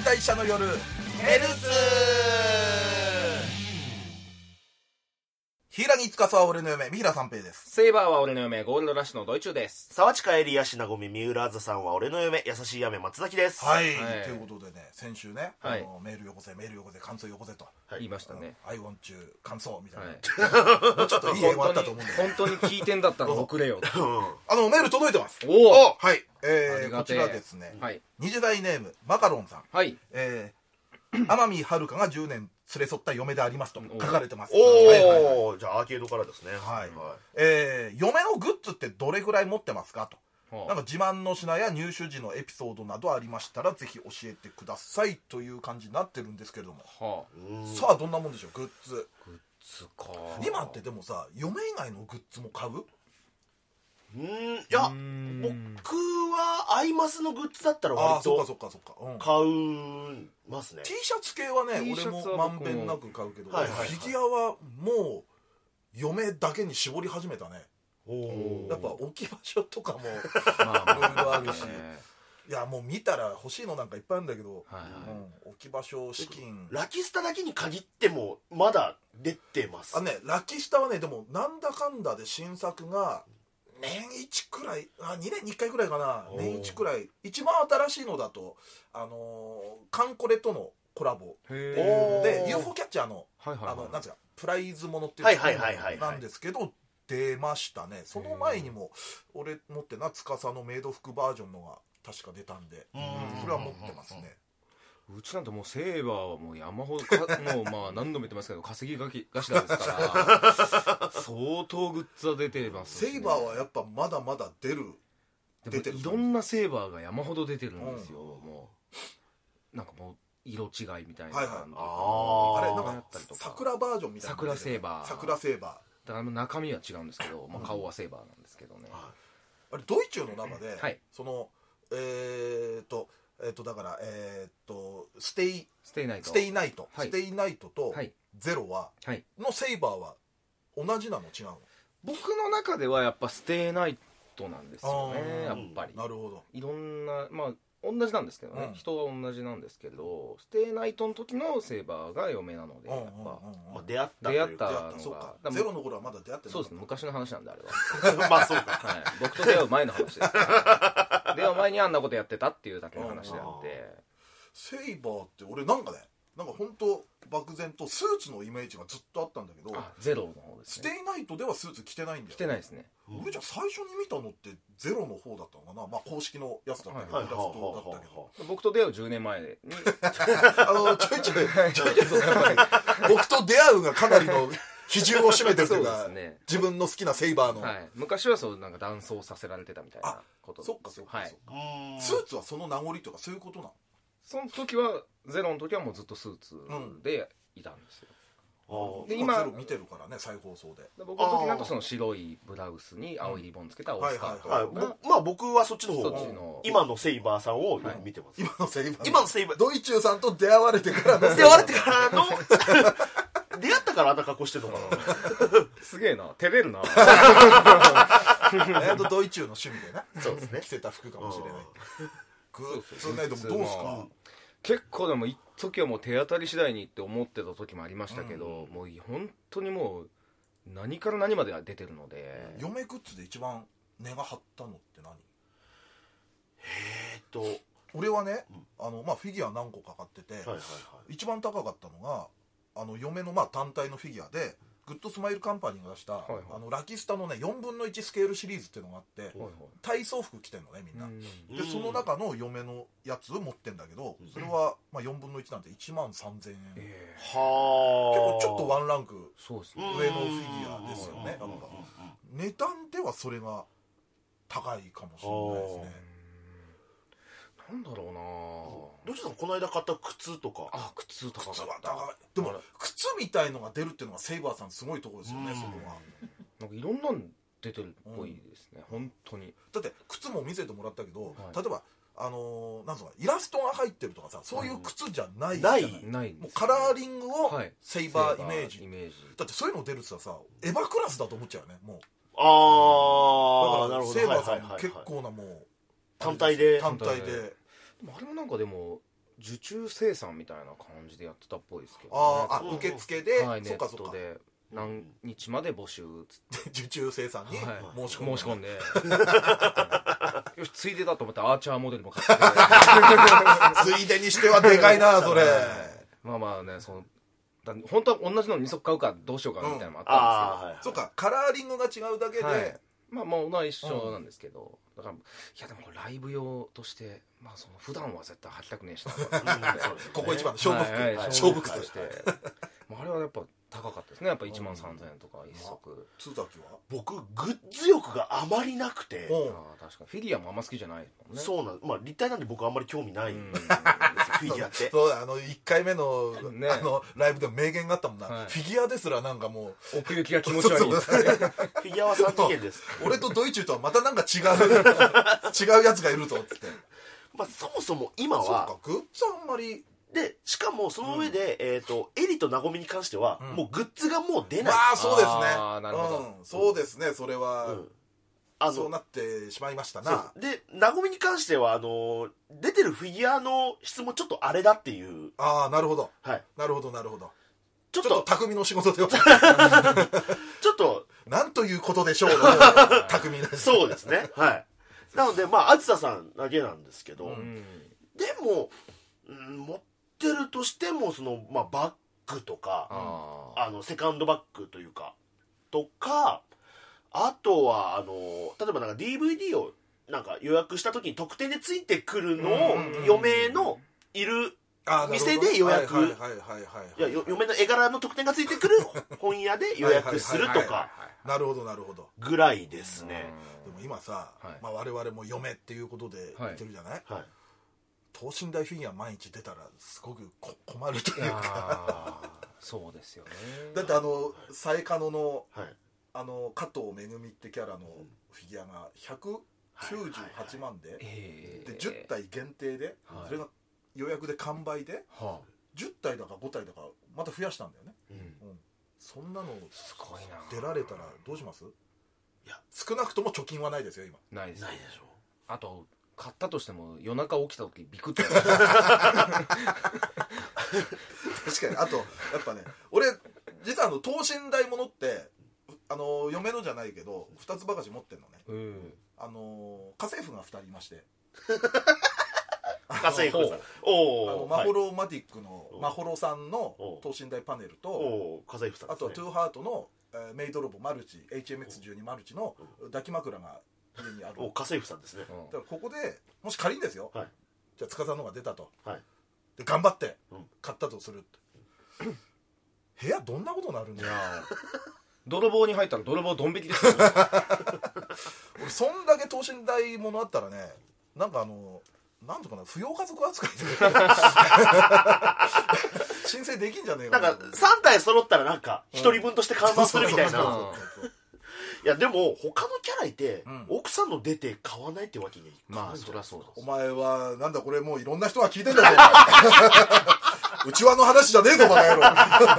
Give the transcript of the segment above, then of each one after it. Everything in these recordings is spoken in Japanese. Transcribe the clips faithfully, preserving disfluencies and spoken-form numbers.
大社の夜ヘルツ。柊司は俺の嫁、三平三平です。 セイバーは俺の嫁、ゴールドラッシュのドイチューです。 沢地かえりやしなごみ三浦あずさんは俺の嫁、優しい雨松崎です。 はい、はい、ということでね、先週ね、 はい、 あのメールよこせメールよこせ感想よこせと、 はい、言いましたね。 アイウォンチュー感想みたいな、 はい、 もうちょっといい英語あったと思うんで本当に聞いてんだったら送れよあのメール届いてます。 おお、 はい、えー、こちらですね、はい、にじゅう代ネームマカロンさん、はい、えー、天海遥がじゅうねん連れ添った嫁でありますと書かれてます。 おお、はいはいはい、じゃあアーケードからですね。 はい、はい、えー、嫁のグッズってどれぐらい持ってますかと、はあ、なんか自慢の品や入手時のエピソードなどありましたらぜひ教えてくださいという感じになってるんですけれども、はあ、さあどんなもんでしょう。グッズグッズか。 今ってでもさ、嫁以外のグッズも買う？ うん、いや僕はアイマスのグッズだったら割と買いますね。 T シャツ系はね俺もまんべんなく買うけど、はいはいはい、フィギュアはもう嫁だけに絞り始めたね。おやっぱ置き場所とかもいろいろあるし、いやもう見たら欲しいのなんかいっぱいあるんだけど、はいはい、うん、置き場所資金ラキスタだけに限ってもまだ出てます。 あ、ね、ラキスタはねでもなんだかんだで新作が年一くらい、あにねんにいっかいくらいかな、年一くらい。一番新しいのだとあのー、カンコレとのコラボっていうので ユーフォー キャッチャーの、はいはいはい、あのなんですかプライズものっていうのなんですけど出ましたね。その前にも俺持ってな司のメイド服バージョンのが確か出たんで、それは持ってますね。 うちなんてもうセーバーはもう山ほどかもうまあ何度も言ってますけど稼ぎ頭ですから相当グッズは出てます、 ね、セイバーはやっぱまだまだ出る出てる。いろんなセーバーが山ほど出てるんですよ、うん、もうなんかもう色違いみたいな、はいはい、 あ, あれなんか桜バージョンみたいな、 桜セーバー桜セーバーだから中身は違うんですけど、まあ、顔はセーバーなんですけどね、 うん、あれドイチューの中で、 はい、 そのえー、っとえー、っとだからえー、っとステイステイナイトステイナイト、 はい、 ステイナイトとゼロは、はい、のセイバーは同じなの違うの？ 僕の中ではやっぱステイナイトなんですよね。やっぱりなるほど。 いろんなまあ同じなんですけどね、うん、人は同じなんですけどステイナイトの時のセイバーが嫁なので、やっぱ、 まあ、出会った出会ったのがゼロの頃はまだ出会ってない。 そうですね、昔の話なんであれはまあそうか、 はい、僕と出会う前の話ですから出会う前にあんなことやってたっていうだけの話であって、 セイバーって俺なんかねなんか本当漠然とスーツのイメージがずっとあったんだけど、 あゼロの方ですね。 ステイナイトではスーツ着てないんだよ。 着てないですね。 俺じゃ最初に見たのってゼロの方だったのかな。まあ公式のやつだったけど、はい、イラストだったけど、 僕と出会うじゅうねんまえにあのちょいちょいちょいちょいそのやっぱり僕と出会うがかなりの比重を占めてるというかね、自分の好きなセイバーの、 はい、昔はそうなんか男装させられてたみたいなことで。 そっかそっか、 はい、 スーツはその名残とかそういうことなの？ その時はゼロの時はもうずっとスーツでいたんですよ、 うん、で今ゼロ見てるからね再放送で。 僕の時だとその白いブラウスに青いリボンつけたオースカート、 はいはいはい、まあ僕はそっちの方の今のセイバーさんを見てます、 はい、今のセイバー今のセイバードイチューさんと出会われてからの出会われてからの出会ったからあんな格好してるのかなすげえな、照れるなえっとドイチューの趣味でねそうですね着せた服かもしれないグッズね。でもどうすか？ 結構でも一時はもう手当たり次第にって思ってた時もありましたけど、うん、もう本当にもう何から何までが出てるので。 嫁グッズで一番値が張ったのって何？ えーっと俺はね、うん、あのまあフィギュア何個か買ってて、はいはいはい、一番高かったのがあの嫁のまあ単体のフィギュアでグッドスマイルカンパニーが出した、はいはい、あのラキスタのねよんぶんのいちスケールシリーズっていうのがあって、はいはい、体操服着てんのねみんな。でその中の嫁のやつを持ってんだけど、それはまあよんぶんのいちなんていちまんさんぜんえん、えー、は結構ちょっとワンランク上のフィギュアですよね。やっぱ値段ではそれが高いかもしれないですね。 なんだろうな、 どうしてもこの間買った靴とか。 あ、靴とか靴は高い。でも靴みたいのが出るっていうのがセイバーさんすごいところですよね。そこはなんかいろんなの出てるっぽいですね、うん、本当に。 だって靴も見せてもらったけど、はい、例えばあのー、なんすかイラストが入ってるとかさ、そういう靴じゃないじゃない、うん、ないもうカラーリングをセイバーイメージ、はい、イメージだってそういうの出るってさエヴァクラスだと思っちゃうよねもう。ああ、だからセイバーさん結構なもう単体で単体で。 でもあれもなんかでも受注生産みたいな感じでやってたっぽいですけど、ね、 ああ受付で、 はい、ネそっかそっかットで何日まで募集つって受注生産に申し込んで、 はい、申し込んでよしついでだと思ってアーチャーモデルも買ってついでにしてはでかいなそれまあまあねそのだ本当は同じのに足買うかどうしようかみたいなのもあったんですけど、 うん、そっかカラーリングが違うだけで、はい、 まあまあ同じ一緒なんですけど、うん、だからいやでもこれライブ用としてまあその普段は絶対履きたくねえしなここ一番の勝負服、 はいはい、 勝負靴としてあれはやっぱ高かったですねやっぱいちまんさんぜんえんとか一足。 津崎は僕グッズ欲があまりなくて、 あ確かにフィギュアもあんま好きじゃないもんね。 そうなん、まあ立体なんで僕あんまり興味ないんですよフィギュアってそうあのいっかいめの、ね、あのライブでも名言があったもんな、はい、フィギュアですらなんかもう奥行きが気持ち悪いですねフィギュアはさん次元です俺とドイチューとはまたなんか違う違うやつがいるぞっつってまあそもそも今はそうかグッズあんまりでしかもその上で、うん、えーとエリとナゴミに関しては、うん、もうグッズがもう出ない。 ああそうですねあなるほど、 うん、そうですねそれは、うん、あのそうなってしまいましたな。 でナゴミに関してはあの出てるフィギュアの質もちょっとあれだっていう。 ああなるほど、 はい、 なるほどなるほどちょっとちょっと匠の仕事ではちょっとなんということでしょう匠ですそうですねはいなのでまああずささんだけなんですけど、うん、でも、うん、持ってるとしてもその、まあ、バッグとか あ, あのセカンドバッグというかとかあとはあの例えばなんか ディーブイディー をなんか予約した時に特典でついてくるのを嫁のいる店で予約嫁の絵柄の特典がついてくる本屋で予約するとかなるほどなるほどぐらいですね。 でも今さ、はいまあ、我々も嫁っていうことで言ってるじゃない、はい、等身大フィギュア毎日出たらすごく困るというかそうですよね。 だってあのサエカノの、はい、あの加藤めぐみってキャラのフィギュアがひゃくきゅうじゅうはちまんで、はいはいはい、でじゅったい限定で、はい、それが予約で完売で、はあ、じゅったいだかごたいだかまた増やしたんだよね、うんうん、そんなのすごいな出られたらどうします？いや少なくとも貯金はないですよ今。 ないです、 ないでしょう。 あと買ったとしても夜中起きた時ビクッと確かにあとやっぱね俺実はあの等身大ものってあの嫁のじゃないけどふたつばかし持ってんのね、うん、あの家政婦がふたりいまして家政婦さんおあのマホロマティックのマホロさんの等身大パネルと家政婦さん、ね、 あとはトゥーハートの、えー、メイドロボマルチ エイチエムエックスじゅうに マルチの抱き枕が家にある。 お家政婦さんですね。 だからここでもし仮にですよ、はい、じゃあ塚さんのが出たと、はい、で頑張って買ったとするって、うん、部屋どんなことになるんだよ泥棒に入ったら泥棒ドン引きですよ俺そんだけ等身大ものあったらねなんかあのなんとかな扶養家族扱いで申請できんじゃねえかなんかさんたい揃ったらなんかひとりぶんとして換算するみたいな。いやでも他のキャラいて、うん、奥さんの出て買わないってわけにはいかない。 まあそりゃそうだ。 お前はなんだこれもういろんな人が聞いてんだぞうちわの話じゃねえぞバカ野郎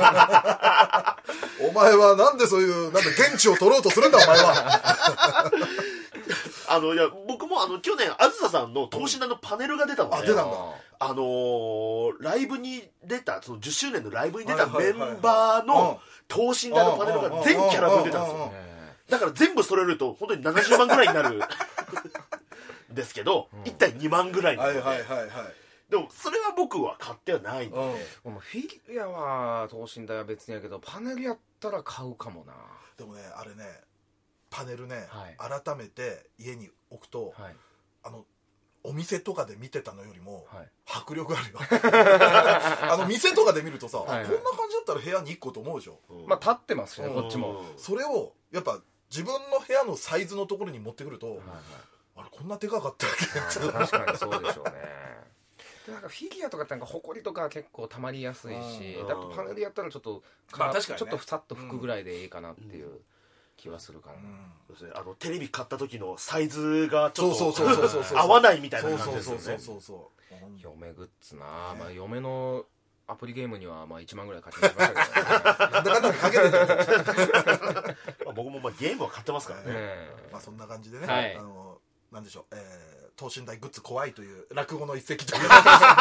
お前はなんでそういうなんだ現地を取ろうとするんだお前はあのいや僕もあの去年あずささんの等身大のパネルが出たので、 あ出たんだ。 あのー、ライブに出たそのじゅっしゅうねんのライブに出たメンバーの等身大のパネルが全キャラ分出たんですよ。だから全部揃えると本当にななじゅうまんぐらいになるですけど、うん、いったいにまんぐらいなので、はいはいはいはい、でもそれは僕は買ってはないので、 うん、フィギュアは等身大は別にやけどパネルやったら買うかもな。 でもねあれねパネルね、はい、改めて家に置くと、はい、あのお店とかで見てたのよりも、はい、迫力あるよあの店とかで見るとさ、はいはい、こんな感じだったら部屋にいっこと思うでしょ、うん、 まあ立ってますしね、こっちも。 それをやっぱ自分の部屋のサイズのところに持ってくると、はいはい、あれこんなでかかったっけ確かにそうでしょうねでなんかフィギュアとかってなんかホコリとか結構溜まりやすいし、だとパネルやったらちょっと、まあ確かにね、ちょっとふさっと拭くぐらいでいいかなっていう、うん気はするから、 うん、あのテレビ買った時のサイズがちょっと合わないみたいな感じですよね。 嫁グッズな、まあ、嫁のアプリゲームにはまあいちまんぐらい買ってましたけどね僕もまあゲームは買ってますからね、 まあそんな感じでね、 はい、 あのなんでしょう、えー、等身大グッズ怖いという落語の一席という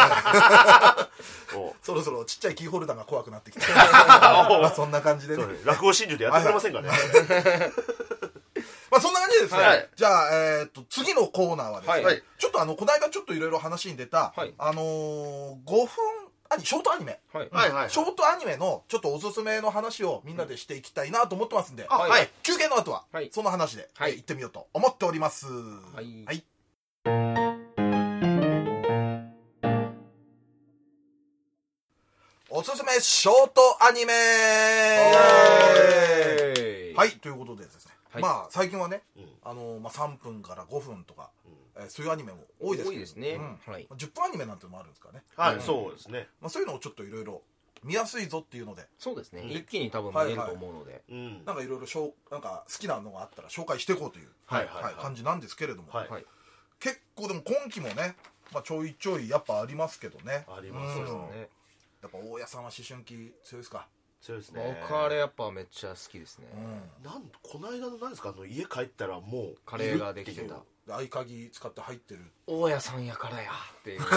そろそろちっちゃいキーホルダーが怖くなってきたまあそんな感じでね、 落語真珠でやってくれませんかね。 まあそんな感じでですね、 はい、 じゃあ、えー、っと次のコーナーはですね、はい、ちょっとあのこの間ちょっといろいろ話に出た、はい、あのー、ごふんアニショートアニメ、はいはいはい、ショートアニメのちょっとおすすめの話をみんなでしていきたいなと思ってますんで、はいはい、休憩の後はその話で、はい、行ってみようと思っております。はい、はい、おすすめショートアニメはい、ということでですね、はい、まあ最近はね、うん、あのまあ、さんぷんからごふんとか、うん、えー、そういうアニメも多いですけど、多いですね、うん、はい、じゅっぷんアニメなんてのもあるんですかね。 はい、うん、そうですね、 まあ、そういうのをちょっといろいろ見やすいぞっていうので、 そうですね、うん、一気に多分見れると思うので、はいはい、なんかいろいろなんか好きなのがあったら紹介していこうという、はいはいはい、感じなんですけれども、はいはい、結構でも今期もね、まあ、ちょいちょいやっぱありますけどね。 ありますよね。 やっぱ大家さんは思春期強いですか。 強いですね。 僕あれやっぱめっちゃ好きですね、 うん、なんこの間の何ですか、あの家帰ったらもうカレーができてた、 合鍵使って入ってる大家さんやからやっていう、ね、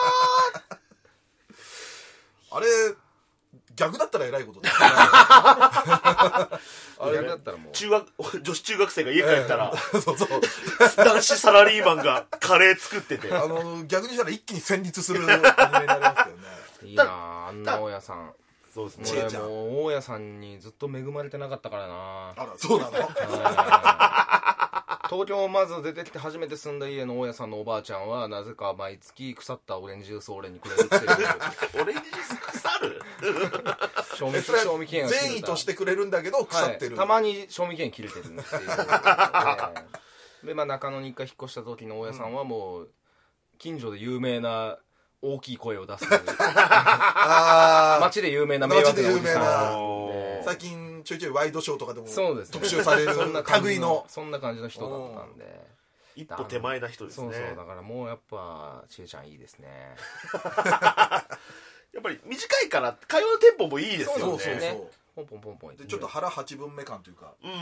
あれ逆だったらえらいことだあれ逆だったらもう中学女子中学生が家帰ったら、 えー、そうそう男子サラリーマンがカレー作っててあの逆にしたら一気に戦慄するアニメになりますけどね。 いいなあ、あんな大家さん。 そうですね。 俺もう大家さんにずっと恵まれてなかったからな。 あら、そうなの東京まず出てきて初めて住んだ家の大家さんのおばあちゃんはなぜか毎月腐ったオレンジジュースを俺にくれるっていうオレンジジュース腐る賞味賞味期限が切れた、 善意としてくれるんだけど腐ってる、 はい、たまに賞味期限切れてるっていう、ね、で、まあ、中野に一回引っ越した時の大家さんはもう近所で有名な大きい声を出す街で有名な迷惑なおじさん、 最近ちょいちょいワイドショーとかでも特集される類のそんな感じの人だったんで、 一歩手前な人ですね。 そうそう、だからもうやっぱちえちゃんいいですねやっぱり短いから会話のテンポもいいですよね。 そうそうそう、 ポンポンポンポンでちょっと腹八分目感というか、うん、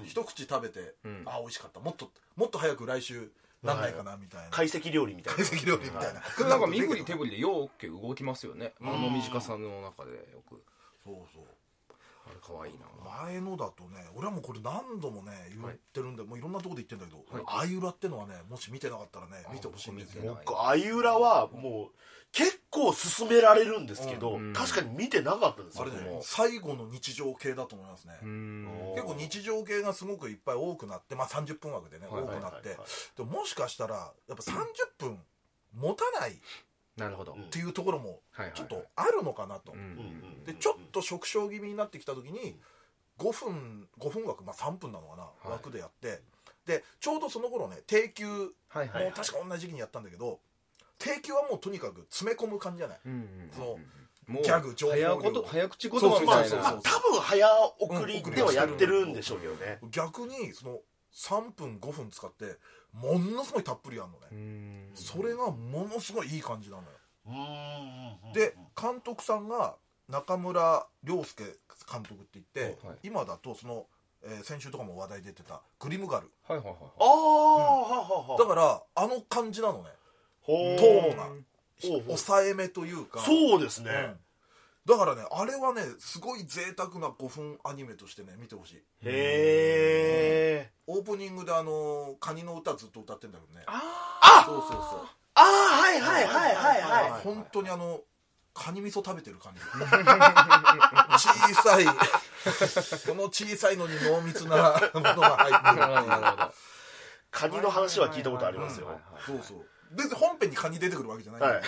一口食べて、うん、あ美味しかった、もっともっと早く来週なんないかなみたいな、 懐石料理みたいな懐石料理みたいな、 はい、なんか身振り手振りでよく動きますよね、あの短さの中でよく。 そうそう、 あれ可愛いな。 前のだとね、俺はもうこれ何度もね言ってるんで、はい、もういろんなところで言ってるんだけど、はい、あいうらってのはね、もし見てなかったらね見てほしいんですよ。 僕あいうらはもう結構勧められるんですけど、うん、確かに見てなかったんですよ。 あれね、最後の日常系だと思いますね。結構日常系がすごくいっぱい多くなって、まあさんじゅっぷん枠でね、はい、多くなって、はいはいはい、でももしかしたらやっぱさんじゅっぷん持たないなるほどっていうところもちょっとあるのかなと。でちょっと縮小気味になってきた時にごふんごふん枠、まあさんぷんなのかな、はい、枠でやって、でちょうどその頃ね定休も確か同じ時期にやったんだけど、定休はもうとにかく詰め込む感じじゃない、うんうん、そのもうギャグ情報量早口言葉みたいな、 まあ、多分早送りではやってるんでしょうけどね、 うん、逆にそのさんぷんごふん使ってものすごいたっぷりやるのね。それがものすごいいい感じなのよ。うんで監督さんが中村良介監督って言って、はい、今だとその、えー、先週とかも話題出てたグリムガル、はいはいはい、あ、うん、だからあの感じなのね、トーンが抑えめというか。 そうですね、 うん、だからねあれはねすごい贅沢なごふんアニメとしてね見てほしい。へえ、うん、オープニングであのカニの歌ずっと歌ってんだけどね。ああ、そうそうそう、 ああ、はいはいはいはいはい、 はい、本当にあのカニ味噌食べてる感じ小さいこの小さいのに濃密なものが入ってるカニの話は聞いたことありますよ。 そうそう、別に本編にカニ出てくるわけじゃないんだけど、はい、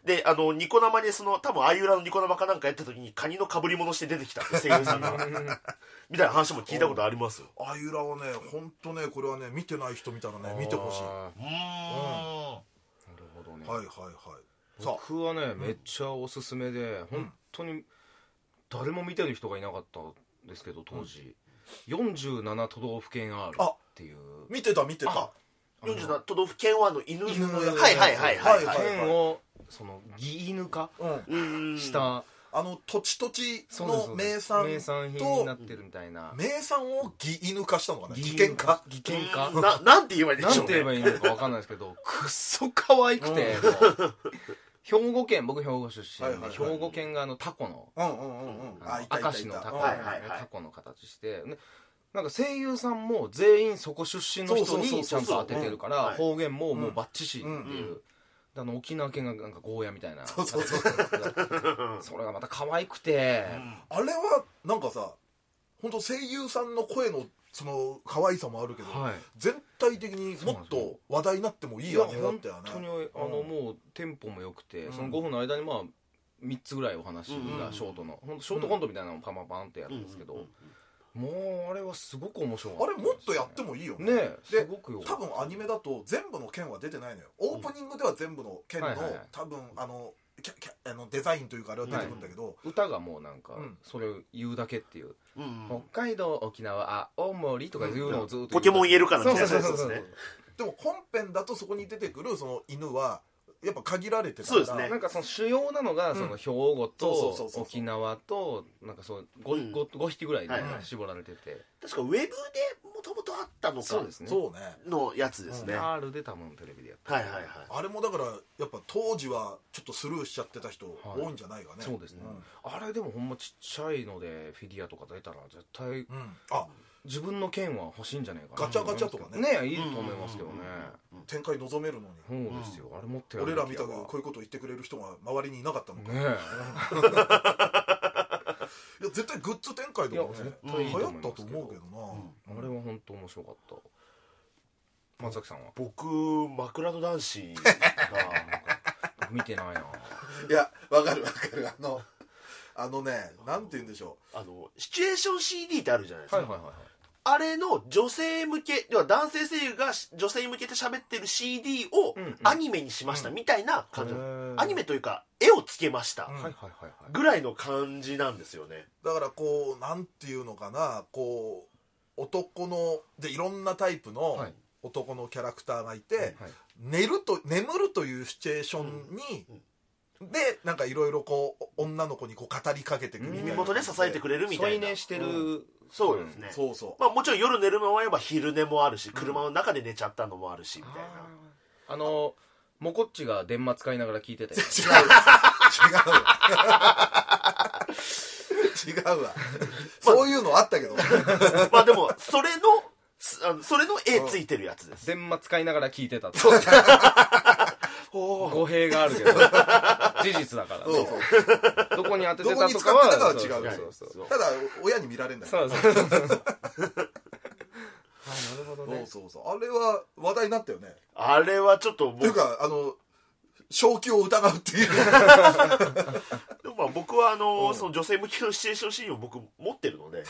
であのニコ生にその多分あいうらのニコ生かなんかやった時にカニの被り物して出てきた声優さんがみたいな話も聞いたことありますよ。 あいうらはね本当ねこれはね見てない人見たらね見てほしい。うん、なるほどね。 はいはいはい。 僕はね、うん、めっちゃおすすめで、うん、本当に誰も見てる人がいなかったんですけど当時、うん、よんじゅうなな都道府県 R っていう、 見てた見てた、 よんじゅうなな都道府県はの犬犬のやつ、 はいはいはいはい、 県をその擬犬化したあの土地土地の名産名産品になってるみたいな名産を擬犬化したのかな、擬犬化擬犬化ななんて言えばいいんでしょうね、 なんて言えばいいのか分かんないですけどくっそ可愛くて、うん、兵庫県僕兵庫出身で、はいはいはい、兵庫県があのタコの明石のタコの、ね、タコの形して、ね、なんか声優さんも全員そこ出身の人にちゃんと当ててるから方言ももうバッチシっていう、うんうん、あの沖縄県がなんかゴーヤみたいなそうそうそうそれがまた可愛くて、 うん、あれはなんかさ本当声優さんの声のその可愛さもあるけど、はい、全体的にもっと話題になってもいいアニメだったよね。 本当にあの、うん、もうテンポも良くて、うん、そのごふんの間にまあみっつぐらいお話がショートの、うん、ショートコントみたいなのをパンパンパンってやるんですけど、うんもうあれはすごく面白かった、 ね、あれもっとやってもいいよね。 ねすごくよ多分アニメだと全部の剣は出てないのよ。オープニングでは全部の剣の、はいはいはい、多分あのキャキャあのデザインというかあれは出てくるんだけど、はい、 歌がもうなんか、うん、それを言うだけっていう、うん、北海道沖縄青森とかいうのをずっと、うん、 ポケモン言えるからね。 そうそうそうそうでも本編だとそこに出てくるその犬はやっぱ限られてたから、そうですね、 なんかその主要なのが、うん、その兵庫と沖縄となんかそう 5,、うん、5, 5匹ぐらいで、ねはいはい、絞られてて、 確かウェブでもともとあったのかそうですねそうねのやつですね、 うん、アール で多分テレビでやってはいはいはい、 あれもだからやっぱ当時はちょっとスルーしちゃってた人多いんじゃないかね、はい、 そうですね、うん、あれでもほんまちっちゃいのでフィギュアとか出たら絶対、うん、あ自分の剣は欲しいんじゃないかな。 ガチャガチャとかねねいいと思いますけどね、 うんうん、展開望めるのにそうですよ、うん、あれ持って俺らみたくこういうこと言ってくれる人が周りにいなかったのかねいや絶対グッズ展開とかね流行ったと思うけどな、 うん、あれは本当面白かった松崎さんは僕枕の男子が見てないな。 いやわかるわかるあのあのねなんて言うんでしょうあのシチュエーション シーディー ってあるじゃないですか、 はいはいはいはい、 あれの女性向けでは男性声優が女性に向けて喋ってる シーディー をアニメにしましたみたいな感じ、うん、アニメというか絵をつけましたぐらいの感じなんですよね。 だからこうなんていうのかなこう男のでいろんなタイプの男のキャラクターがいて、はいはい、寝ると眠るというシチュエーションに、うんうんでなんかいろいろこう女の子にこう語りかけてくるみたいな耳元で支えてくれるみたいな添い寝してる、うん、 そうですね、 そうそう、 まあ、もちろん夜寝るのもあれば昼寝もあるし、うん、車の中で寝ちゃったのもあるしみたいな、 あ, あのもこっちが電話使いながら聞いてて違う違う違うわそういうのあったけどまあでもそれのそれの絵ついてるやつです、 うん、電話使いながら聞いてたって語弊があるけど事実だから、ね、そうそうどこに当ててたとかはどこに使ってたかは違う、そうそうただ親に見られるんだよ、ね、そうそうそうなるほどね、そうそうそうあれは話題になったよね。 あれはちょっとというかあの正気を疑うっていうでもまあ僕はあの、うん、その女性向けのシチュエーションシーンを僕持ってるので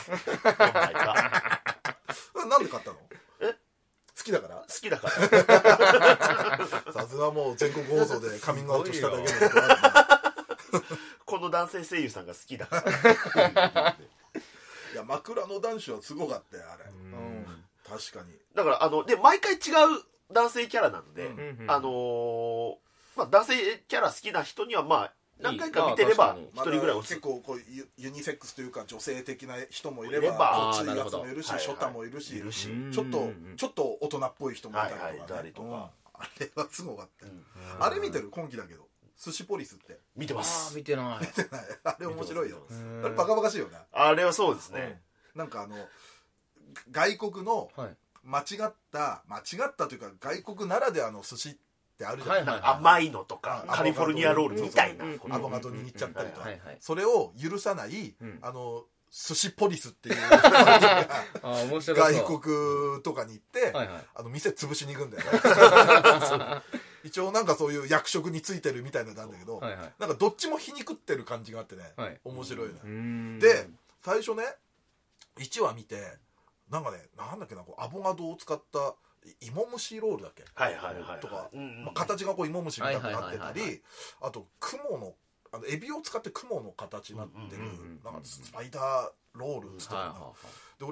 なんで買ったの？ え好きだから好きだからさすがもう全国放送でカミングアウトしただけのことあるこの男性声優さんが好きだからいや枕の男子はすごかったよあれ、うんうん、確かにだからあので毎回違う男性キャラなので、うん、あのーまあ、男性キャラ好きな人にはまあ何回か見てれば一人ぐらい結構こうユ, ユニセックスというか女性的な人もいればこっちいやつもいるしショタもいるし、はいはい、ちょっとちょっと大人っぽい人もいたりとか、ねはいはい、とか、うん、あれはすごかったよ、うん、あれ見てる今期だけど寿司ポリスって見てます。 あ見てない見てないあれ面白いよあれバカバカしいよねあれはそうですね、 うん、なんかあの外国の間違った間違ったというか外国ならではの寿司ってあるじゃない、はいはいはい、 甘いのとかカリフォルニアロールみたいなアボカドに行っちゃったりとかそれを許さない、うん、あの寿司ポリスっていう外国とかに行って、はいはい、あの店潰しに行くんだよね一応なんかそういう役職についてるみたいなのなんだけど、はいはい、なんかどっちも皮肉ってる感じがあってね、はい、面白いね。で最初ねいちわ見てなんかねなんだっけなこうアボカドを使った芋蒸しロールだっけ、 はいはいはい、 とか、うんうんまあ、形がこう芋蒸しみたいになってたりあと雲のあのエビを使って雲の形になってる、うんうんうん、なんかスパイダーロールっつったかな、うんはいはいはい、で俺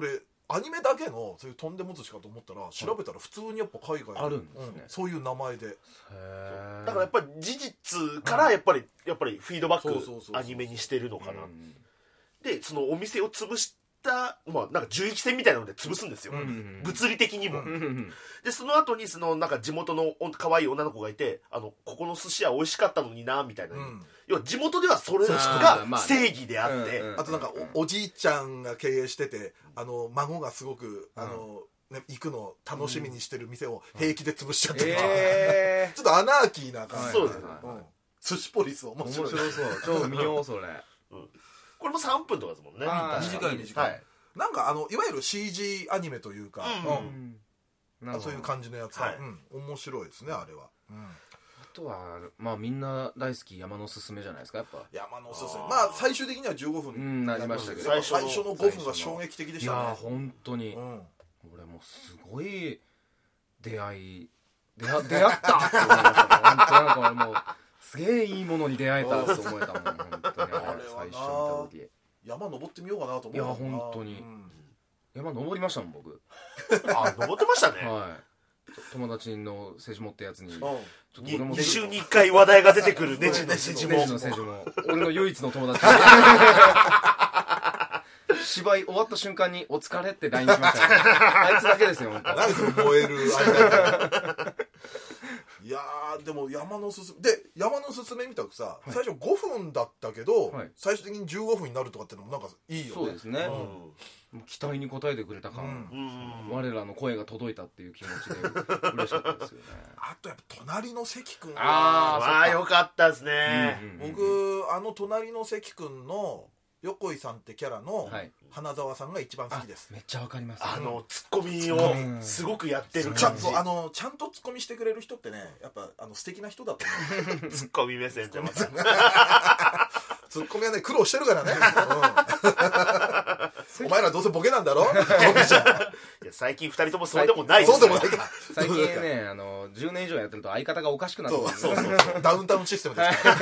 アニメだけのそういうとんでも寿司かと思ったら調べたら普通にやっぱ海外あるんですね、 うん、そういう名前で。へだからやっぱり事実からやっぱり、やっぱりフィードバックアニメにしてるのかな。でそのお店を潰した、まあ、なんか銃撃戦みたいなので潰すんですよ、うん、物理的にも、うん、でその後にそのなんか地元の可愛い女の子がいて、あのここの寿司屋美味しかったのになみたいな、うん、要は地元ではそれが正義であって、 あとなんか お, おじいちゃんが経営してて、あの孫がすごくあの、ね、行くの楽しみにしてる店を平気で潰しちゃってるとか、えー、ちょっとアナーキーな感じ、 そうですね、 うん、寿司ポリス面白い、 面白そう、超見ようそれ、 うん、これもさんぷんとかですもんね。 短い短い、はい、なんかあのいわゆる シージー アニメというか、うんうん、そういう感じのやつ、はい、うん、面白いですねあれは、うん、あとはまあみんな大好き山のすすめじゃないですか、やっぱ山のすすめ、まあ最終的にはじゅうごふんになりましたけど、最初 の, 最初のごふんが衝撃的でしたね。 いや本当に、うん、俺もすごい出会い出会出会ったって思いました本当なんかもうすげえいいものに出会えたと思えたもん本当にあれ最初見た時山登ってみようかなと思う。 いや本当に、うん、山登りましたもん僕あ登ってましたね、 はい、友達のセジモってやつに、うん、ちょっと俺もに週にいっかい話題が出てくるネジのセジモ、 ネジのセジモ俺の唯一の友達芝居終わった瞬間にお疲れって ライン しましたねあいつだけですよ。 何その燃える間いやーでも山のすすめで山のすすめみたくさ、はい、最初ごふんだったけど、はい、最終的にじゅうごふんになるとかっていうのもなんかいいよね。 そうですね、うん、期待に応えてくれた感、うん、我らの声が届いたっていう気持ちで嬉しかったですよねあとやっぱ隣の関君ああまあよかったですね、 うんうんうん、僕あの隣の関君の横井さんってキャラの花澤さんが一番好きです。 めっちゃわかります。 あのツッコミをすごくやってる感じ。 ちゃんとあのちゃんとツッコミしてくれる人ってね、やっぱあの素敵な人だと思う。 ツッコミ目線でまた。 ツッコミはね苦労してるからね。うん、お前らどうせボケなんだろ。いや最近二人ともそうでもないです。 そうでもないか。 最近ねあのじゅうねん以上やってると相方がおかしくなってる。 そうそうそう。ダウンタウンシステムですから。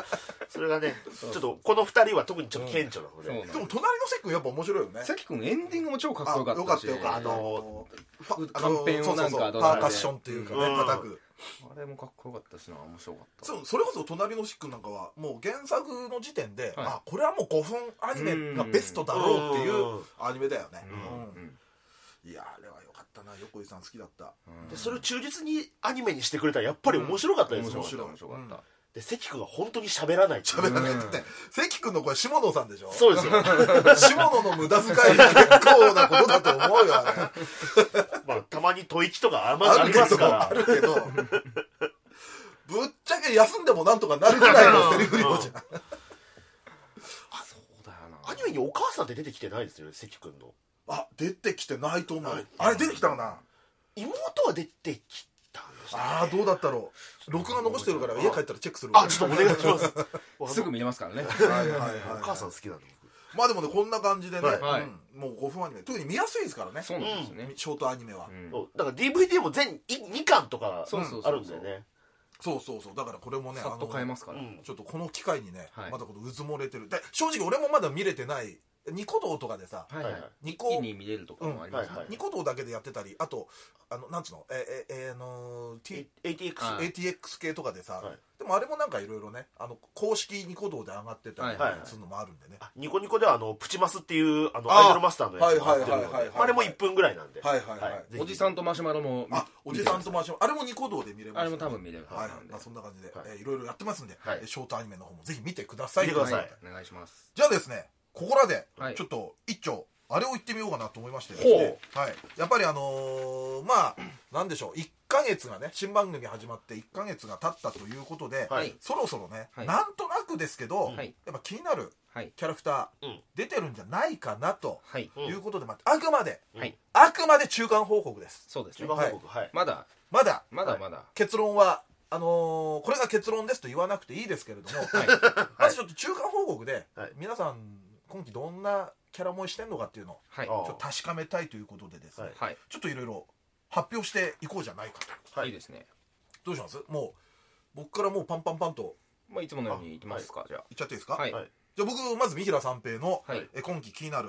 それがねちょっとこの二人は特にちょっと顕著なので、うん、 でも隣の関君やっぱ面白いよね。 関君エンディングも超かっこよかったし、 よかったよかった。あのカンペンをなんかパーカッションっていうかね、叩くあれもかっこよかったしな、面白かった。 そうそれこそ隣の関君なんかはもう原作の時点で、はい、あこれはもうごふんアニメがベストだろうっていうアニメだよね。うんうん、いやあれは良かったな、横井さん好きだった。 でそれを忠実にアニメにしてくれたらやっぱり面白かったですよ。 面白い面白かった。 で関君が本当に喋らない喋らないって関君の声下野さんでしょ。 そうですよ下野の無駄遣い結構なことだと思うよあれまあたまに吐息とかありますからあるけどぶっちゃけ休んでもなんとかなるぐらいのセリフ量じゃん。あそうだよな。アニメにお母さんって出てきてないですよね関君の。 あ出てきてないと思う。あれ出てきたかな。 妹は出てきた。 ああどうだったろう。録画残してるから家帰ったらチェックする。 あちょっとお願いしますすぐ見れますからね。 はいはいはい。お母さん好きなんだ僕。 まあでもねこんな感じでね、はいうん、もうごふんアニメ特に見やすいですからね。 そうなんですね、 ショートアニメは、 うん、だから ディーブイディー も全にかんとかあるんだよね。 そうそうそうだからこれもねさっと買えますから、 うん、ちょっとこの機会にね、はい、まだこのうずもれてるで正直俺もまだ見れてないニコ動とかでさ、 はいはい、ニコ一気に見れるとかもありますね、 うんはいはい、ニコ動だけでやってたりあとあのなんつうのえええー、の T エーティーエックスエーティーエックス 系とかでさ、 はい、 でもあれもなんかいろいろねあの公式ニコ動で上がってたりするのもあるんでね、はいはい、 ニコニコではあのプチマスっていうあのアイドルマスターのやつがあってるのであれもいっぷんぐらいなんで、 はいはいはいはい、 おじさんとマシュマロもあおじさんとマシュマロあれもニコ動で見れます、ね、 あれも多分見れるはい、まあ、そんな感じで、はいえー、いろいろやってますんで、 はい、 ショートアニメの方もぜひ見てください。 見てください、はい、 お願いします。 じゃあですねここらでちょっと一丁あれを言ってみようかなと思いましてですね、はい、やっぱりあのー、まあなんでしょういっかげつがね新番組始まっていっかげつが経ったということで、はい、そろそろね、はい、なんとなくですけど、はい、やっぱ気になるキャラクター、はい、出てるんじゃないかなということで、まあ、あくまで、はい、あくまで中間報告です。 そうですね、 中間報告、はい、 まだまだまだまだ、はい、 結論はあのー、これが結論ですと言わなくていいですけれども、はい、まずちょっと中間報告で、はい、皆さん今期どんなキャラ萌えしてんのかっていうのを、はい、ちょっと確かめたいということでですね、はい、ちょっといろいろ発表していこうじゃないかと。はい、いいですね。 どうします？もう僕からもうパンパンパンと、 まあ、いつものようにいきますか。じゃあいっちゃっていいですか？ はい、 じゃあ僕まず三平三平の、はい、え今期気になる、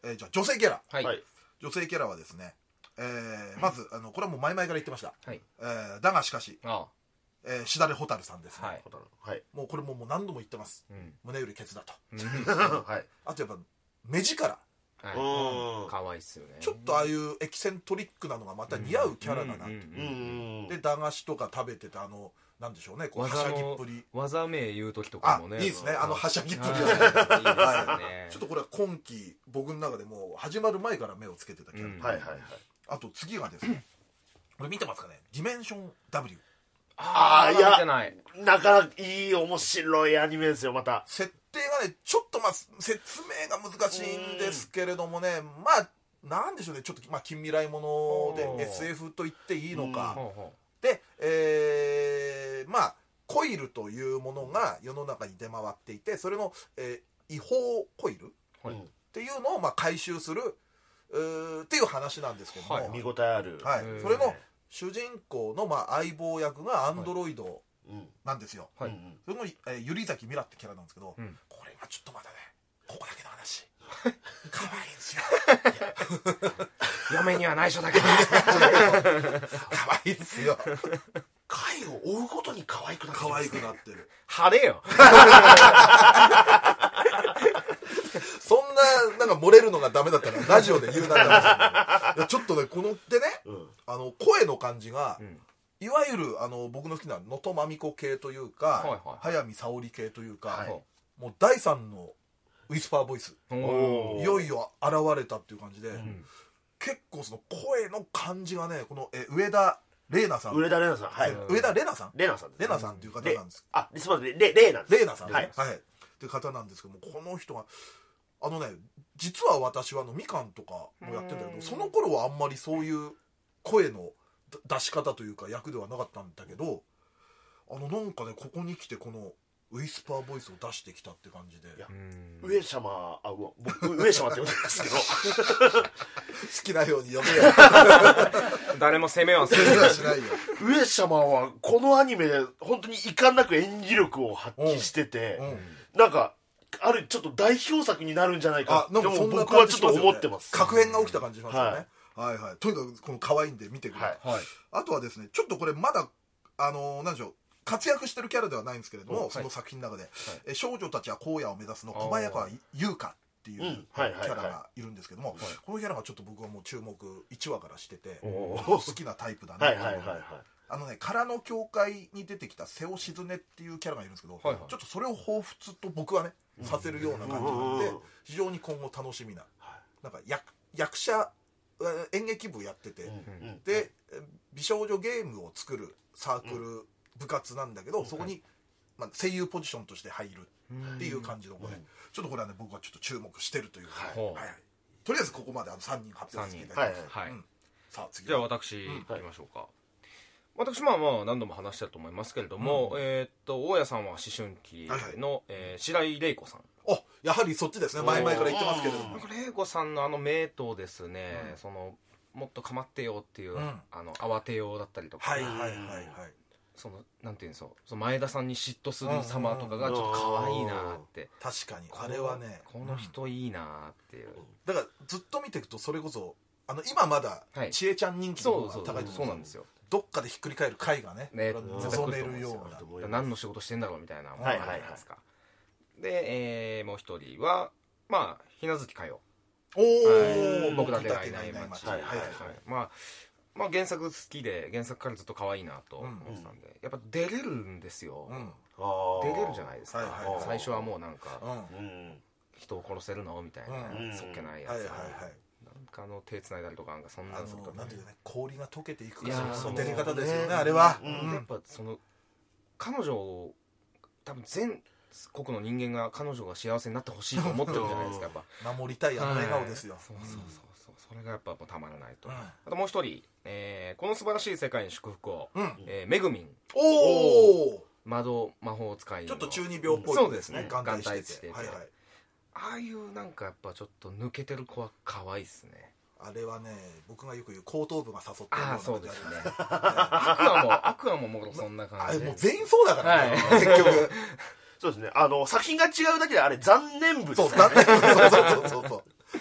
えー、じゃあ女性キャラ、 はい、 女性キャラはですね、えー、まずあのこれはもう前々から言ってました、 はい、 えー、だがしかしああ、えー、しだれ蛍さんですね、はい、もうこれももう何度も言ってます、うん、胸よりケツだと、はい、あとやっぱ目力、 はい、かわいいっすよね。 ちょっとああいうエキセントリックなのがまた似合うキャラだなと。で駄菓子とか食べてたあのなんでしょうね、こうはしゃぎっぷり、 技名言う時とかもね、 いいですね、あのはしゃぎっぷりは、ね、いいですね。ちょっとこれは今期僕の中でもう始まる前から目をつけてたキャラ、うん、はいはいはい。あと次がですね、これ見てますかね、ディメンション W。 ああ、いやなかなかいい面白いアニメですよ。また設定がねちょっとまあ説明が難しいんですけれどもね、まあなんでしょうね、ちょっとまあ近未来もので エスエフ と言っていいのかで、えー、まあコイルというものが世の中に出回っていて、それの、えー、違法コイルっていうのをまあ回収するっていう話なんですけども、はい、 見応えある、 はい、それの主人公のまあ相棒役がアンドロイドなんですよ、はい、それの、えー、ゆりざきみらってキャラなんですけど、うん、これがちょっとまだねここだけの話可愛いんですよ嫁には内緒だけど可愛いんですよ。 回を追うごとに可愛くなってる、 可愛くなってる。 晴れよそんななんか漏れるのがダメだったらラジオで言うならちょっとねこのでね、うん、あの声の感じが、うん、いわゆるあの僕の好きな能登まみこ系というか、はいはい、早見沙織系というか、はい、もうだいさんのウィスパーボイスいよいよ現れたっていう感じで、うん、結構その声の感じがね、このえ上田玲奈さん、 上田玲奈さん、はい、 上田玲奈さん、 玲奈さん、 玲奈さんっていう方なんです。 あ、すみません、玲奈、 玲奈さん、はい、はい、っていう方なんですけども、この人があのね、実は私はあのみかんとかもやってんだけど、その頃はあんまりそういう声の出し方というか役ではなかったんだけど、あのなんかねここに来てこのウィスパーボイスを出してきたって感じで、いや上様、あ、僕上様って呼んでますけど好きなように呼べよ誰も責めはするしないよ。 上様はこのアニメで本当に遺憾なく演技力を発揮してて、うんうん、なんかあるちょっと代表作になるんじゃないかって僕はちょっと思ってます。 確変が起きた感じしますよね、はい、はいはいとにかくこの可愛いんで見てくれ、はいはい、あとはですねちょっとこれまだあのー、何でしょう活躍してるキャラではないんですけれども、はい、その作品の中で、はい、え少女たちは荒野を目指すの小早川優香っていうキャラがいるんですけども、はいはいはい、このキャラがちょっと僕はもう注目いちわからしてて好きなタイプだな。はいはいはいはい、あのね空の教会に出てきた瀬尾静音っていうキャラがいるんですけど、はいはい、ちょっとそれを彷彿と僕はねさせるような感じなので非常に今後楽しみな、なんか 役, 役者演劇部やってて、で美少女ゲームを作るサークル部活なんだけど、そこに、まあ、声優ポジションとして入るっていう感じの子で、ちょっとこれはね僕はちょっと注目してるという、はいはいはい、とりあえずここまであのさんにん発表させていただきました。はいはい、うん、さあ次じゃあ私いきましょうか、はい、私まあまあ何度も話したと思いますけれども、うん、えー、っと大家さんは思春期の、はいはいえー、白井玲子さん。 あ、やはりそっちですね。前々から言ってますけれども、 玲子さんのあの名とですね、うん、そのもっと構ってよっていう、うん、あの慌てようだったりとか、はいはいはいはい、そのなんていうんですか、その前田さんに嫉妬する様とかがちょっと可愛いなって。 確かにあれはねこの人いいなっていう、うん、 だからずっと見ていくとそれこそあの今まだ千恵ちゃん人気の方が高いと思う。 そうなんですよ。 どっかでひっくり返る回がねね望めるような、 何の仕事してんだろうみたいなものがあるじゃないですか。で、えー、もう一人はまあ日向月佳代、おー、はい、僕だけがいない街、はいはいはい、まあまあ原作好きで原作からずっと可愛いなと思ってたんで、うん、やっぱ出れるんですよ、うん、出れるじゃないですか、はいはいはい、最初はもうなんか、うん、人を殺せるのみたいな、うん、そっけないやつ、はいはいはい、なんかあの手つないだりとかなんかそんなのすると、ね、 なんていうね、氷が溶けていくその出方ですよね、あれは、 うん、やっぱその彼女を多分全国の人間が彼女が幸せになってほしいと思ってるじゃないですか。やっぱ守りたいあの笑顔ですよ、はい、 そうそうそうそう、それがやっぱたまらないと、うん、あともう一人、えー、この素晴らしい世界に祝福を、うんえー、めぐみん、おお窓魔法使いのちょっと中二病っぽい、 そうですね、眼帯してて、はいはい、ああいうなんかやっぱちょっと抜けてる子は可愛いっすね。 あれはね、僕がよく言う後頭部が誘ってるような。 ああ、そうですね。アクアも、アクアももうそんな感じで。 あれもう全員そうだからね、はい、結局。 そうですね。あの、作品が違うだけであれ残念物。 そう、残念物。そうそうそうそう。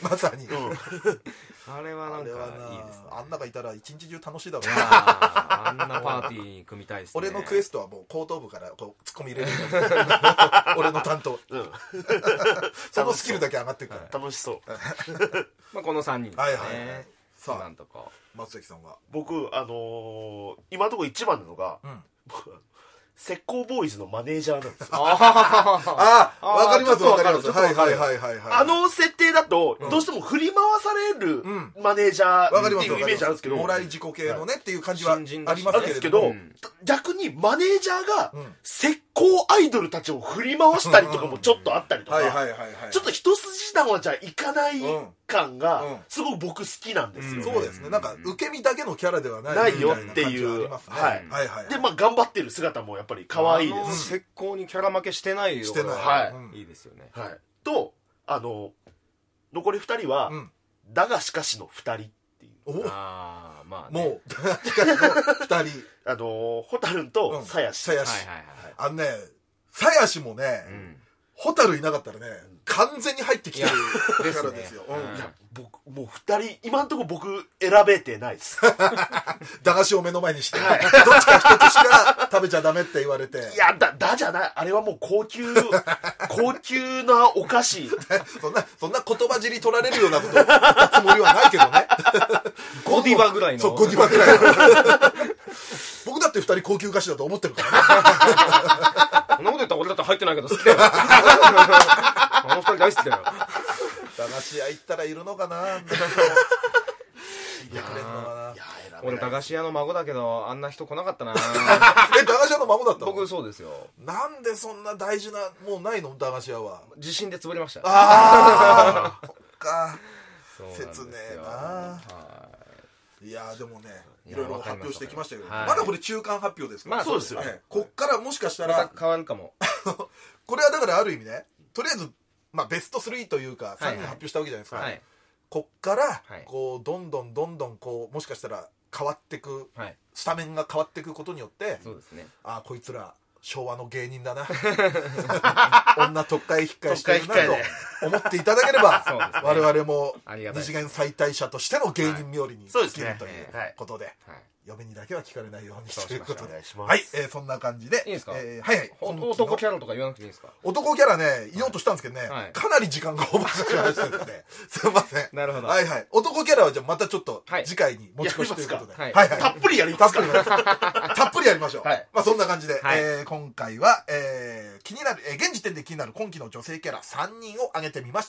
まさに、 あれはなんかいいですね。 あんながいたら一日中楽しいだろうな。あんなパーティーに組みたいですね。 俺のクエストはもう後頭部からこうツッコミ入れる俺の担当、うん、そのスキルだけ上がってるから、 楽しそう。 まあこのさんにんですね。はいはいはい、 さあ松崎さんは。 僕あのー、今のところ一番なのが、うん、石膏ボーイズのマネージャーなんですよ。 ああ、わかりますわかります。はいはいはいはい。 あの設定だと、どうしても振り回されるマネージャーっていうイメージあるんですけど、 もらい自己系のねっていう感じはありますけど、逆にマネージャーが石膏アイドルたちを振り回したりとかもちょっとあったりとか、ちょっと一筋縄じゃいかない感がすごく僕好きなんですよ。 そうですね。なんか受け身だけのキャラではないないよっていう。でまあ頑張ってる姿もやっぱり可愛いです。 石膏にキャラ負けしてないよ。 してない。 はい。いいですよね。 はい。とあの残りふたりはだがしかしのふたりっていう。 ああまあもうだがしかしのふたり。 あの蛍と鞘師。 鞘師。あのね鞘師もね。蛍いなかったらね完全に入ってきてるキャラですよ。 いや僕もうふたり今のところ僕選べてないです駄菓子を目の前にして、はい、どっちか一つしか食べちゃダメって言われて、 いやだだじゃない、あれはもう高級高級なお菓子そんなそんな言葉尻取られるようなこと言ったつもりはないけどねゴディバぐらいのそうゴディバぐらいの僕だってふたり高級菓子だと思ってるからねそんなこと言ったら俺だって入ってないけど好きだよあのふたり大好きだよ。 駄菓子屋行ったらいるのかな。いてくれんのかな。俺駄菓子屋の孫だけどあんな人来なかったな。 え駄菓子屋の孫だったの？ 僕そうですよ。 なんでそんな大事なもうないの駄菓子屋は。 地震で潰れました。 ああそっか。切ねえな。いやでもねいろいろ発表してきましたけど、まだこれ中間発表ですから。 まあそうですよね。 こっからもしかしたら変わるかも。 これはだからある意味ねとりあえずまあベストスリーというかさんにん発表したわけじゃないですか、はいはい、こっからこうどんどんどんどんこうもしかしたら変わってく、はい、スタメンが変わっていくことによってそうですね、 ああこいつら昭和の芸人だな女特会引っかえしてるなと思っていただければ、ね、我々も二次元再退者としての芸人冥利に尽きるということで、はいはい、嫁にだけは聞かれないようにということで、はい、えー、そんな感じでいいですか、 えー、はいはい男キャラとか言わなくていいですか。 男キャラね言おうとしたんですけどね、はい、かなり時間がオーバーしてましてですねすいません。 なるほど。 はいはい、男キャラはじゃあまたちょっと次回に持ち越しということで、 はいはいはい、たっぷりやりますか。 たっぷりやりましょう、はい、まあそんな感じで、 はい、 えー、今回は、えー、気になる、えー、現時点で気になる今期の女性キャラさんにんを挙げてみました。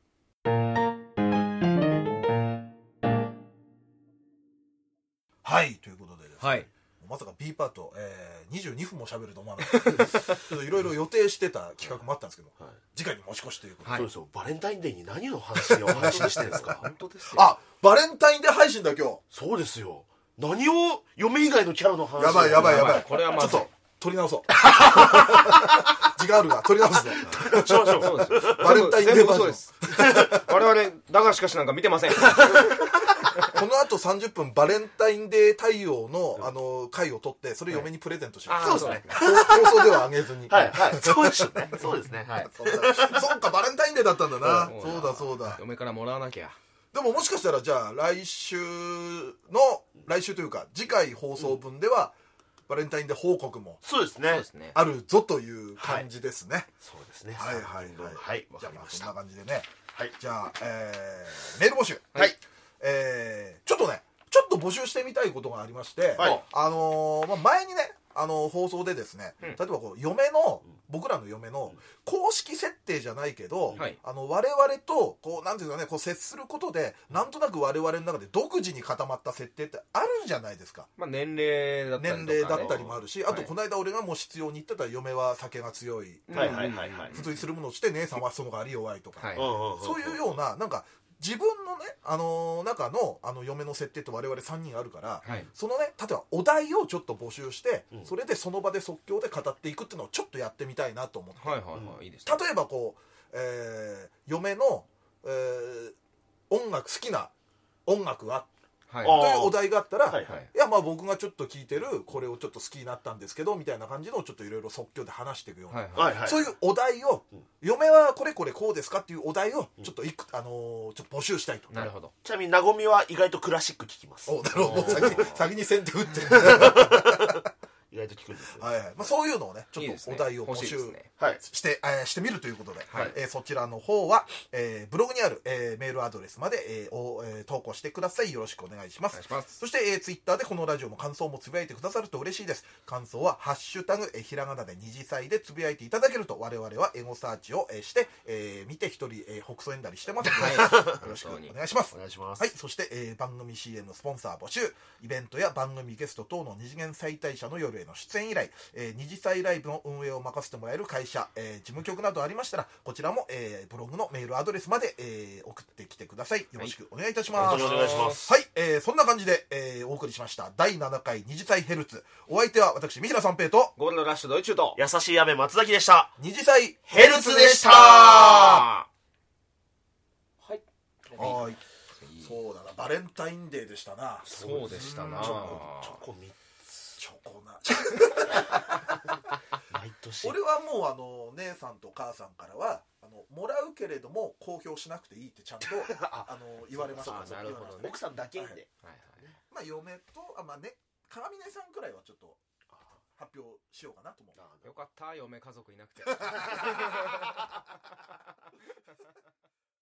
はいということでですね、はい、まさか B パート、えー、にじゅうにふんも喋ると思わなかったいろいろ予定してた企画もあったんですけど、はい、次回に持ち越しということで、 はい、そうですよ。バレンタインデーに何の話でお配信してるんですか。 本当ですよ。 あバレンタインデー配信だ今日。 そうですよ。何を嫁以外のキャラの話。 やばいやばいやばい。 これはまずちょっと取り直そう時間あるが取り直すぞ。 しましょう。そうですよ。 バレンタインデーバージョンです。 我々だがしかしなんか見てません。 この後さんじゅっぷんバレンタインデー対応のあの回を取ってそれ嫁にプレゼントします。 そうですね。 放送ではあげずに。 はいはい。そうですね。そうですね。はい。 そうかバレンタインデーだったんだな。そうだそうだ。 嫁からもらわなきゃ。 でももしかしたらじゃあ来週の来週というか次回放送分ではバレンタインデー報告もそうですねあるぞという感じですね。 そうですね。 はいはいはい。 はい。 じゃあまあそんな感じでね。 はい。 じゃあえメール募集。 はい。 えー、ちょっとねちょっと募集してみたいことがありまして、はい、あのーまあ、前にね、あのー、放送でですね、うん、例えばこう嫁の、うん、僕らの嫁の公式設定じゃないけど、うん、あの我々とこうなんていうかねこう接することでなんとなく我々の中で独自に固まった設定ってあるじゃないですか。 まあ、年齢だったりとか、ね、 年齢だったりもあるし、あとこの間俺がもう必要に言ってた嫁は酒が強い、普通にするものをして姉さんはその代わり弱いとか、はい、そういうようななんか自分のね、あのー、中のあの嫁の設定って我々さんにんあるから、はい、そのね例えばお題をちょっと募集して、うん、それでその場で即興で語っていくっていうのをちょっとやってみたいなと思って、 はいはいはい、いいですね。 例えばこう、えー、嫁の、えー、音楽好きな音楽はというお題があったら、はいはい、いやまあ僕がちょっと聞いてるこれをちょっと好きになったんですけどみたいな感じのちょっといろいろ即興で話していくような、はいはい、そういうお題を、うん、嫁はこれこれこうですかっていうお題をちょっといく、あのー、ちょっと募集したいと。 なるほど。 ちなみになごみは意外とクラシック聞きます。 おなるほど。先に先に先手打って意外と聞くんですよ、 はいはい、まあ、そういうのをねちょっとお題を募集して、はい、して、えー、してみるということで、はい、えー、そちらの方は、えー、ブログにある、えー、メールアドレスまで、えーおえー、投稿してください。よろしくお願いします。お願いします。そして、えー、ツイッターでこのラジオも感想もつぶやいてくださると嬉しいです。感想はハッシュタグ、えー、ひらがなで二次祭でつぶやいていただけると我々はエゴサーチを、えー、して、えー、見て一人、えー、北総演だりしてますので、はい、よろしくお願いします。 お願いします。 はい、そして、えー、番組 シーエム スポンサー募集、イベントや番組ゲスト等の二次元再大社の夜への出演依頼、えー、二次祭ライブの運営を任せてもらえる会社、えー、事務局などありましたらこちらも、えー、ブログのメールアドレスまで、えー、送ってきてください。よろしくお願いいたします。 よろしくお願いします。 はい、えー、そんな感じで、えー、お送りしましただいななかい二次祭ヘルツ。お相手は私三平三平とゴールドラッシュドイチューと優しい雨松崎でした。 二次祭ヘルツでした。 はい、はい、そうだな、バレンタインデーでしたな。 そうでしたな。 チョコチョコみっつチョコな毎年俺はもうあの姉さんと母さんからはあのもらうけれども公表しなくていいってちゃんとあの言われました。 なるほどね。 奥さんだけで、はいはいはい、まあ嫁とあまあね鏡姉さんくらいはちょっと発表しようかなと思う。 よかった嫁家族いなくて